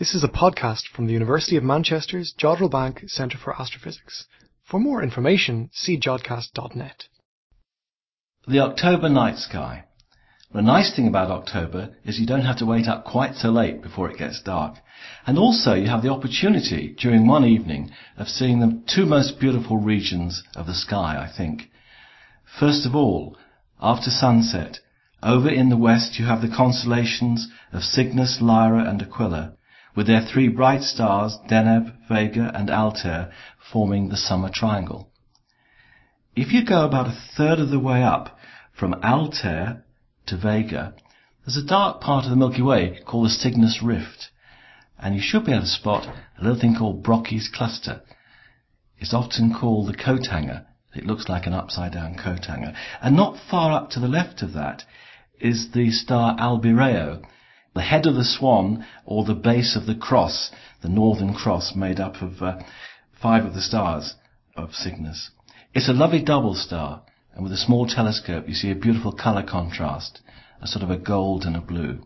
This is a podcast from the University of Manchester's Jodrell Bank Centre for Astrophysics. For more information, see jodcast.net. The October night sky. The nice thing about October is you don't have to wait up quite so late before it gets dark. And also you have the opportunity during one evening of seeing the two most beautiful regions of the sky, I think. First of all, after sunset, over in the west you have the constellations of Cygnus, Lyra and Aquila, with their three bright stars, Deneb, Vega and Altair, forming the summer triangle. If you go about a third of the way up from Altair to Vega, there's a dark part of the Milky Way called the Cygnus Rift, and you should be able to spot a little thing called Brocchi's cluster. It's often called the coat hanger. It looks like an upside-down coat hanger. And not far up to the left of that is the star Albireo, the head of the swan, or the base of the cross, the northern cross made up of 5 of the stars of Cygnus. It's a lovely double star, and with a small telescope you see a beautiful colour contrast, a sort of a gold and a blue.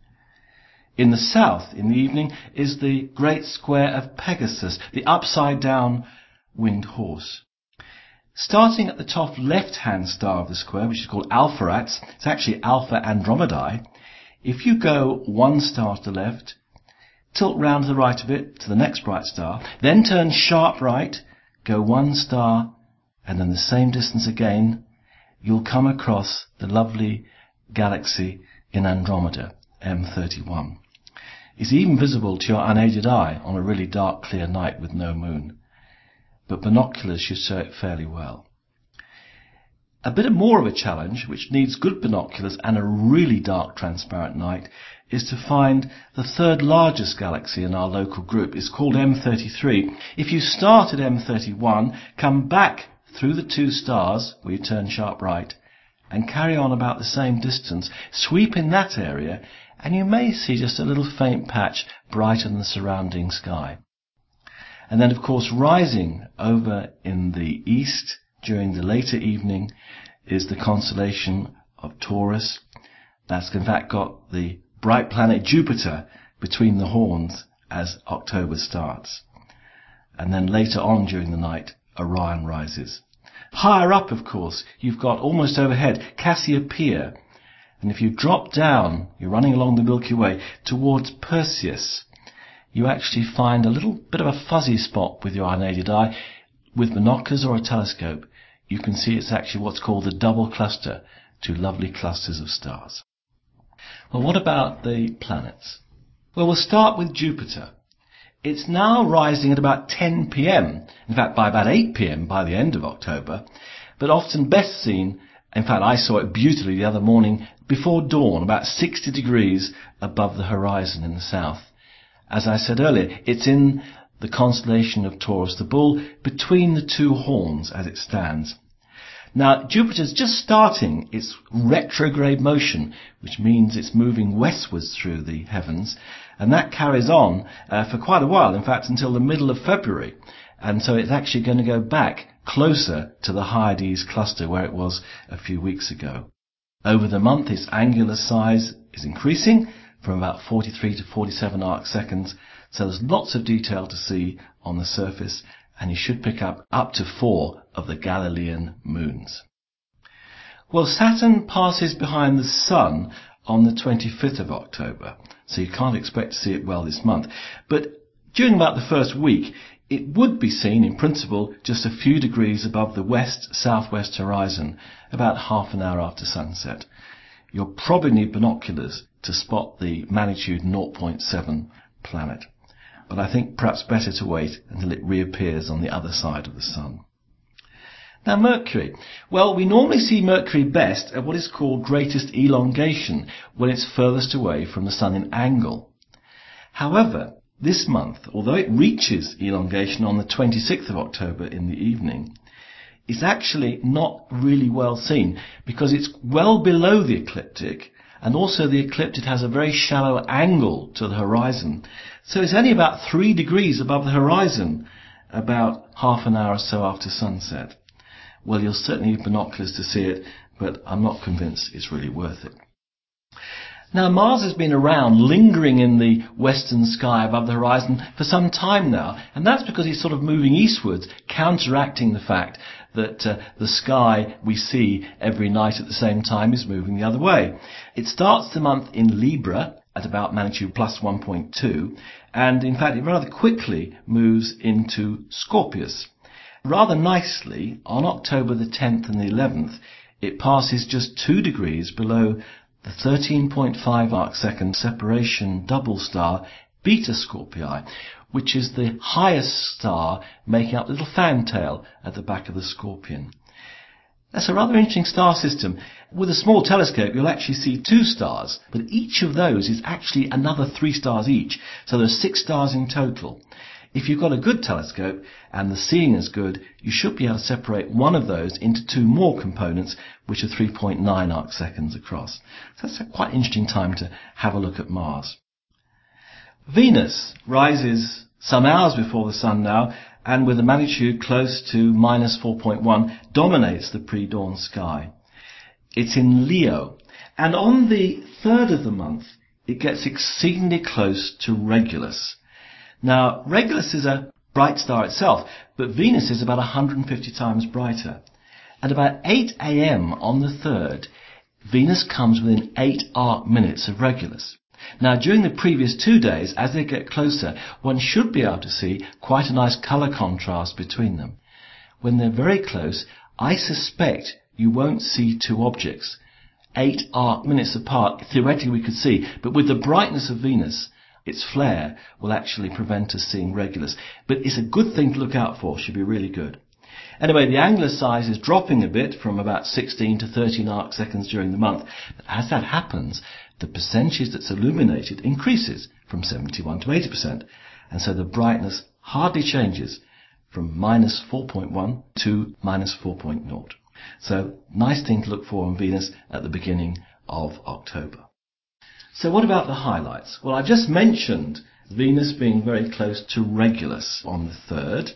In the south, in the evening, is the great square of Pegasus, the upside-down winged horse. Starting at the top left-hand star of the square, which is called Alpheratz, it's actually Alpha Andromedae. If you go one star to the left, tilt round to the right a bit to the next bright star, then turn sharp right, go one star, and then the same distance again, you'll come across the lovely galaxy in Andromeda, M31. It's even visible to your unaided eye on a really dark, clear night with no moon. But binoculars should show it fairly well. A bit more of a challenge, which needs good binoculars and a really dark, transparent night, is to find the third largest galaxy in our local group. It's called M33. If you start at M31, come back through the 2 stars, where you turn sharp right, and carry on about the same distance, sweep in that area, and you may see just a little faint patch brighter than the surrounding sky. And then, of course, rising over in the east during the later evening is the constellation of Taurus. That's in fact got the bright planet Jupiter between the horns as October starts. And then later on during the night, Orion rises. Higher up, of course, you've got almost overhead Cassiopeia. And if you drop down, you're running along the Milky Way towards Perseus, you actually find a little bit of a fuzzy spot with your unaided eye. With binoculars or a telescope, you can see it's actually what's called the double cluster, 2 lovely clusters of stars. Well, what about the planets? Well, we'll start with Jupiter. It's now rising at about 10 p.m., in fact by about 8 p.m. by the end of October, but often best seen, in fact I saw it beautifully the other morning, before dawn, about 60 degrees above the horizon in the south. As I said earlier, it's in the constellation of Taurus the Bull, between the 2 horns as it stands. Now, Jupiter's just starting its retrograde motion, which means it's moving westwards through the heavens, and that carries on for quite a while, in fact until the middle of February. And so it's actually going to go back closer to the Hyades cluster where it was a few weeks ago. Over the month, its angular size is increasing from about 43 to 47 arc seconds, so there's lots of detail to see on the surface, and you should pick up to 4 of the Galilean moons. Well, Saturn passes behind the Sun on the 25th of October, so you can't expect to see it well this month. But during about the first week, it would be seen, in principle, just a few degrees above the west-southwest horizon, about half an hour after sunset. You'll probably need binoculars to spot the magnitude 0.7 planet. But I think perhaps better to wait until it reappears on the other side of the Sun. Now Mercury. Well, we normally see Mercury best at what is called greatest elongation, when it's furthest away from the Sun in angle. However, this month, although it reaches elongation on the 26th of October in the evening, it's actually not really well seen, because it's well below the ecliptic, and also the ecliptic has a very shallow angle to the horizon. So it's only about 3 degrees above the horizon, about half an hour or so after sunset. Well, you'll certainly need binoculars to see it, but I'm not convinced it's really worth it. Now, Mars has been around, lingering in the western sky above the horizon for some time now, and that's because he's sort of moving eastwards, counteracting the fact that the sky we see every night at the same time is moving the other way. It starts the month in Libra at about magnitude plus 1.2, and in fact it rather quickly moves into Scorpius. Rather nicely, on October the 10th and the 11th, it passes just 2 degrees below the 13.5 arc-second separation double star Beta Scorpii, which is the highest star making up the little fantail at the back of the Scorpion. That's a rather interesting star system. With a small telescope you'll actually see 2 stars, but each of those is actually another 3 stars each, so there's 6 stars in total. If you've got a good telescope and the seeing is good, you should be able to separate one of those into 2 more components, which are 3.9 arc-seconds across. So that's a quite interesting time to have a look at Mars. Venus rises some hours before the Sun now, and with a magnitude close to minus 4.1, dominates the pre-dawn sky. It's in Leo, and on the 3rd of the month, it gets exceedingly close to Regulus. Now, Regulus is a bright star itself, but Venus is about 150 times brighter. At about 8 a.m. on the 3rd, Venus comes within 8 arc minutes of Regulus. Now, during the previous 2 days, as they get closer, one should be able to see quite a nice colour contrast between them. When they're very close, I suspect you won't see 2 objects. 8 arc minutes apart, theoretically we could see, but with the brightness of Venus, its flare will actually prevent us seeing Regulus. But it's a good thing to look out for, should be really good. Anyway, the angular size is dropping a bit from about 16 to 13 arc-seconds during the month. But as that happens, the percentage that's illuminated increases from 71 to 80%. And so the brightness hardly changes from minus 4.1 to minus 4.0. So, nice thing to look for on Venus at the beginning of October. So what about the highlights? Well, I've just mentioned Venus being very close to Regulus on the 3rd.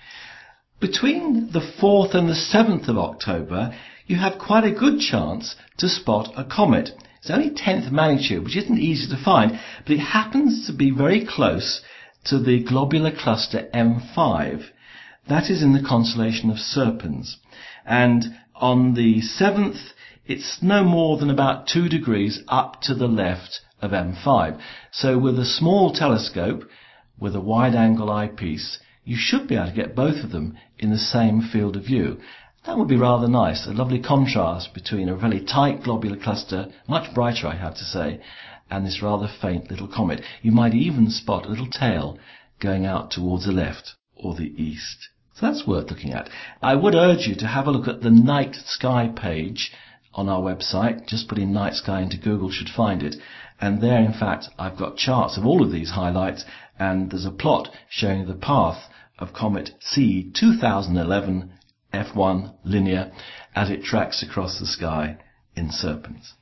Between the 4th and the 7th of October, you have quite a good chance to spot a comet. It's only 10th magnitude, which isn't easy to find, but it happens to be very close to the globular cluster M5. That is in the constellation of Serpens. And on the 7th, it's no more than about 2 degrees up to the left of M5. So with a small telescope, with a wide-angle eyepiece, you should be able to get both of them in the same field of view. That would be rather nice, a lovely contrast between a really tight globular cluster, much brighter I have to say, and this rather faint little comet. You might even spot a little tail going out towards the left or the east. So that's worth looking at. I would urge you to have a look at the night sky page on our website. Just put in night sky into Google, should find it. And there, in fact, I've got charts of all of these highlights, and there's a plot showing the path of Comet C 2011 F1 Linear as it tracks across the sky in Serpens.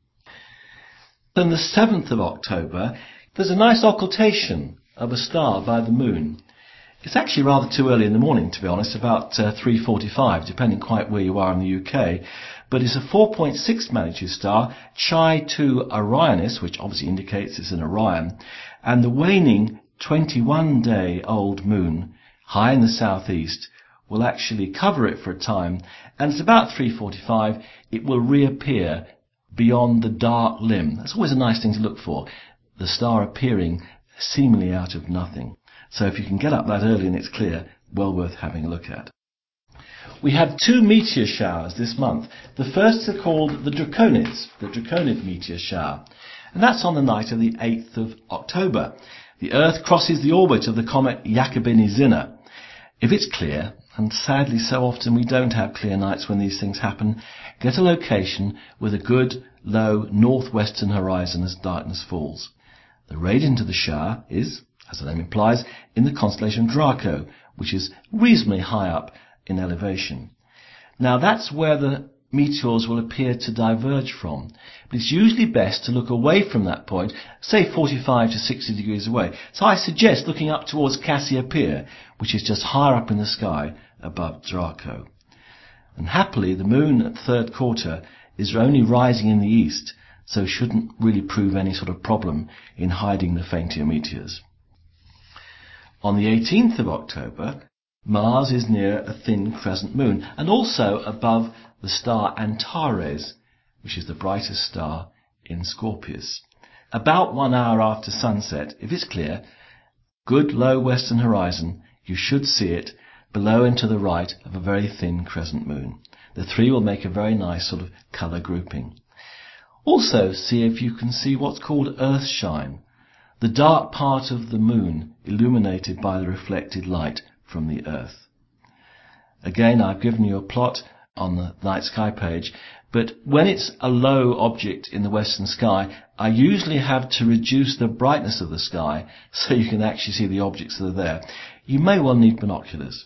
Then the 7th of October, there's a nice occultation of a star by the moon. It's actually rather too early in the morning, to be honest, about 3:45, depending quite where you are in the UK. But it's a 4.6 magnitude star, Chi 2 Orionis, which obviously indicates it's in Orion, and the waning 21-day-old moon, high in the southeast, will actually cover it for a time, and it's about 3:45, it will reappear beyond the dark limb. That's always a nice thing to look for, the star appearing seemingly out of nothing. So if you can get up that early and it's clear, well worth having a look at. We have 2 meteor showers this month. The first are called the Draconid meteor shower, and that's on the night of the 8th of October. The Earth crosses the orbit of the comet Jacobini-Zinner. If it's clear, and sadly so often we don't have clear nights when these things happen, get a location with a good, low, northwestern horizon as darkness falls. The radiant of the shower is, as the name implies, in the constellation Draco, which is reasonably high up in elevation. Now that's where the meteors will appear to diverge from. But it's usually best to look away from that point, say 45 to 60 degrees away. So I suggest looking up towards Cassiopeia, which is just higher up in the sky above Draco. And happily the moon at 3rd quarter is only rising in the east, so shouldn't really prove any sort of problem in hiding the fainter meteors. On the 18th of October, Mars is near a thin crescent moon, and also above the star Antares, which is the brightest star in Scorpius. About 1 hour after sunset, if it's clear, good low western horizon, you should see it below and to the right of a very thin crescent moon. The three will make a very nice sort of colour grouping. Also see if you can see what's called Earthshine, the dark part of the moon illuminated by the reflected light from the Earth. Again, I've given you a plot on the night sky page, but when it's a low object in the western sky, I usually have to reduce the brightness of the sky so you can actually see the objects that are there. You may well need binoculars.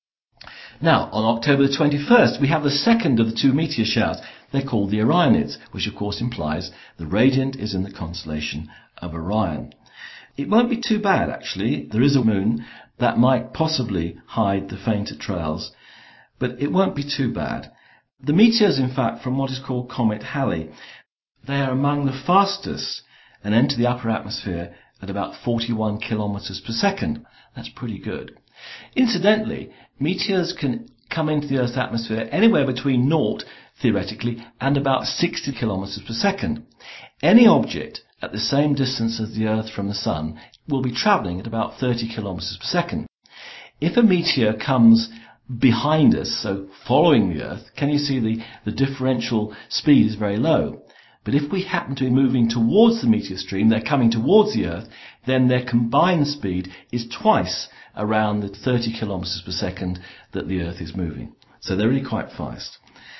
Now, on October the 21st, we have the second of the two meteor showers. They're called the Orionids, which of course implies the radiant is in the constellation of Orion. It won't be too bad, actually. There is a moon that might possibly hide the fainter trails, but it won't be too bad. The meteors, in fact, from what is called Comet Halley, they are among the fastest and enter the upper atmosphere at about 41 kilometers per second. That's pretty good. Incidentally, meteors can come into the Earth's atmosphere anywhere between 0, theoretically, and about 60 kilometers per second. Any object at the same distance as the Earth from the Sun will be travelling at about 30 kilometers per second. If a meteor comes behind us, so following the Earth, can you see the differential speed is very low? But if we happen to be moving towards the meteor stream, they're coming towards the Earth, then their combined speed is twice around the 30 kilometers per second that the Earth is moving. So they're really quite fast.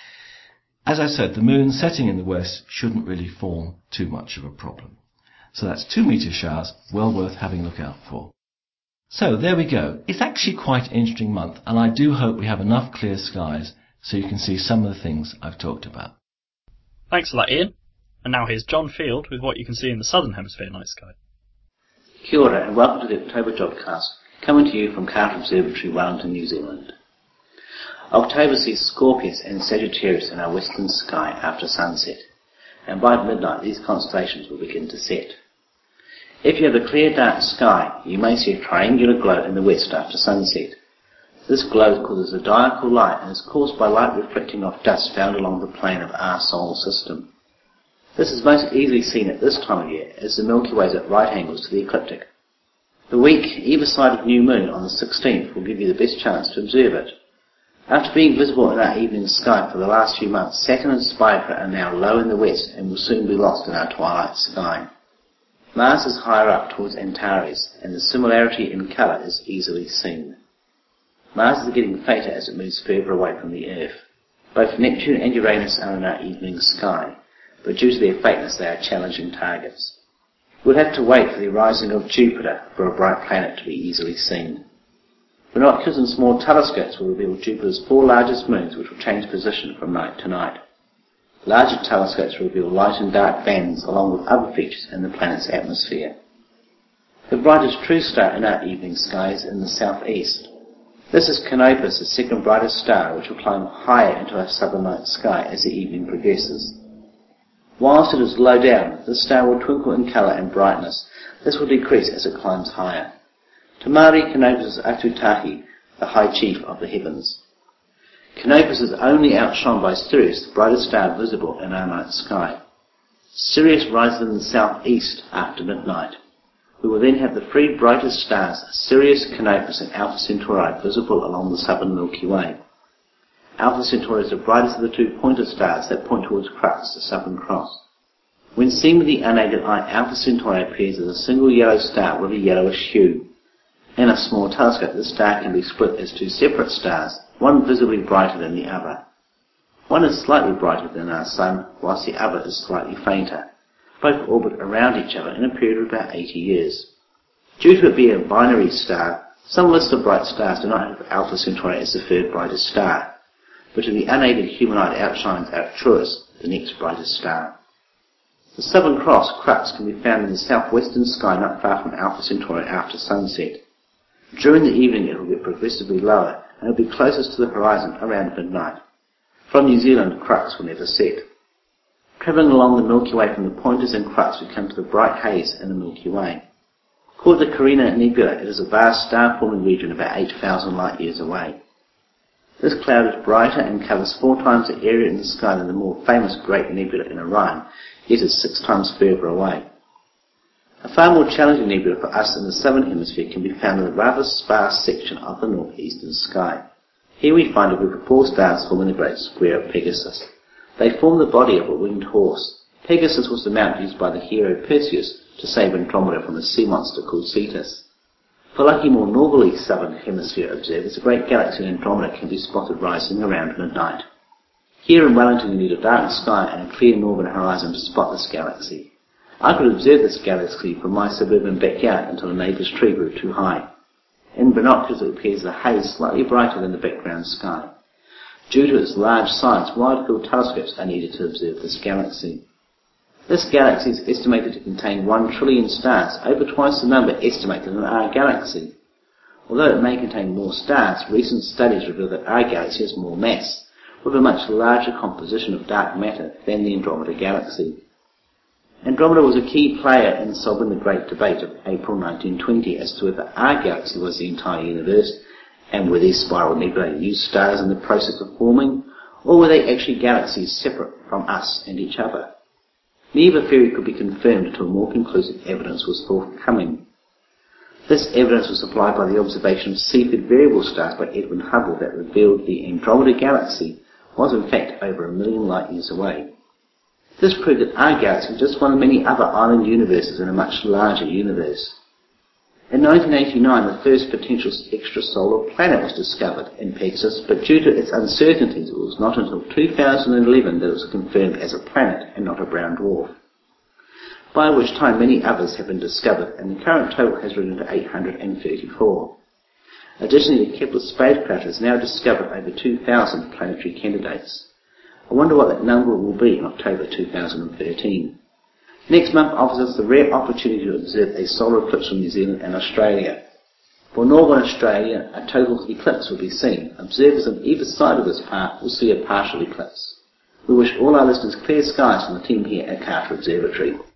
As I said, the moon setting in the west shouldn't really form too much of a problem. So that's 2 meteor showers, well worth having a look out for. So there we go. It's actually quite an interesting month, and I do hope we have enough clear skies so you can see some of the things I've talked about. Thanks for that, Ian. And now here's John Field with what you can see in the Southern Hemisphere night sky. Kia ora and welcome to the October Jobcast, coming to you from Carter Observatory, Wellington, New Zealand. October sees Scorpius and Sagittarius in our western sky after sunset, and by midnight these constellations will begin to set. If you have a clear dark sky, you may see a triangular glow in the west after sunset. This glow causes a diurnal light and is caused by light reflecting off dust found along the plane of our solar system. This is most easily seen at this time of year as the Milky Way is at right angles to the ecliptic. The week either side of new moon on the 16th will give you the best chance to observe it. After being visible in our evening sky for the last few months, Saturn and Spica are now low in the west and will soon be lost in our twilight sky. Mars is higher up towards Antares, and the similarity in colour is easily seen. Mars is getting fainter as it moves further away from the Earth. Both Neptune and Uranus are in our evening sky, but due to their faintness they are challenging targets. We'll have to wait for the rising of Jupiter for a bright planet to be easily seen. Binoculars and small telescopes will reveal Jupiter's 4 largest moons, which will change position from night to night. Larger telescopes reveal light and dark bands along with other features in the planet's atmosphere. The brightest true star in our evening sky is in the southeast. This is Canopus, the second brightest star, which will climb higher into our southern night sky as the evening progresses. Whilst it is low down, this star will twinkle in colour and brightness. This will decrease as it climbs higher. Te Māori, Canopus is Atutahi, the high chief of the heavens. Canopus is only outshone by Sirius, the brightest star visible in our night sky. Sirius rises in the southeast after midnight. We will then have the 3 brightest stars, Sirius, Canopus and Alpha Centauri, visible along the southern Milky Way. Alpha Centauri is the brightest of the 2 pointer stars that point towards Crux, the Southern Cross. When seen with the unaided eye, Alpha Centauri appears as a single yellow star with a yellowish hue. In a small telescope, the star can be split as 2 separate stars, one visibly brighter than the other. One is slightly brighter than our Sun, whilst the other is slightly fainter. Both orbit around each other in a period of about 80 years. Due to it being a binary star, some lists of bright stars do not have Alpha Centauri as the 3rd brightest star, but to the unaided human eye outshines Arcturus, the next brightest star. The Southern Cross, Crux, can be found in the southwestern sky not far from Alpha Centauri after sunset. During the evening it will get progressively lower and will be closest to the horizon around midnight. From New Zealand, Crux will never set. Travelling along the Milky Way from the Pointers and Crux, we come to the bright haze in the Milky Way. Called the Carina Nebula, it is a vast star-forming region about 8,000 light-years away. This cloud is brighter and covers 4 times the area in the sky than the more famous Great Nebula in Orion, yet is 6 times further away. A far more challenging nebula for us in the southern hemisphere can be found in the rather sparse section of the northeastern sky. Here we find a group of 4 stars forming the Great Square of Pegasus. They form the body of a winged horse. Pegasus was the mount used by the hero Perseus to save Andromeda from a sea monster called Cetus. For lucky more northerly southern hemisphere observers, the great galaxy Andromeda can be spotted rising around midnight. Here in Wellington you need a dark sky and a clear northern horizon to spot this galaxy. I could observe this galaxy from my suburban backyard until a neighbour's tree grew too high. In binoculars it appears the haze slightly brighter than the background sky. Due to its large size, wide-field telescopes are needed to observe this galaxy. This galaxy is estimated to contain 1 trillion stars, over twice the number estimated in our galaxy. Although it may contain more stars, recent studies reveal that our galaxy has more mass, with a much larger composition of dark matter than the Andromeda galaxy. Andromeda was a key player in solving the great debate of April 1920 as to whether our galaxy was the entire universe, and were these spiral nebulae new stars in the process of forming, or were they actually galaxies separate from us and each other? Neither theory could be confirmed until more conclusive evidence was forthcoming. This evidence was supplied by the observation of Cepheid variable stars by Edwin Hubble that revealed the Andromeda galaxy was in fact over 1 million light-years away. This proved that our galaxy was just one of many other island universes in a much larger universe. In 1989, the first potential extrasolar planet was discovered in Pegasus, but due to its uncertainties, it was not until 2011 that it was confirmed as a planet and not a brown dwarf. By which time many others have been discovered, and the current total has risen to 834. Additionally, the Kepler spacecraft has now discovered over 2,000 planetary candidates. I wonder what that number will be in October 2013. Next month offers us the rare opportunity to observe a solar eclipse from New Zealand and Australia. For Northern Australia, a total eclipse will be seen. Observers on either side of this path will see a partial eclipse. We wish all our listeners clear skies from the team here at Carter Observatory.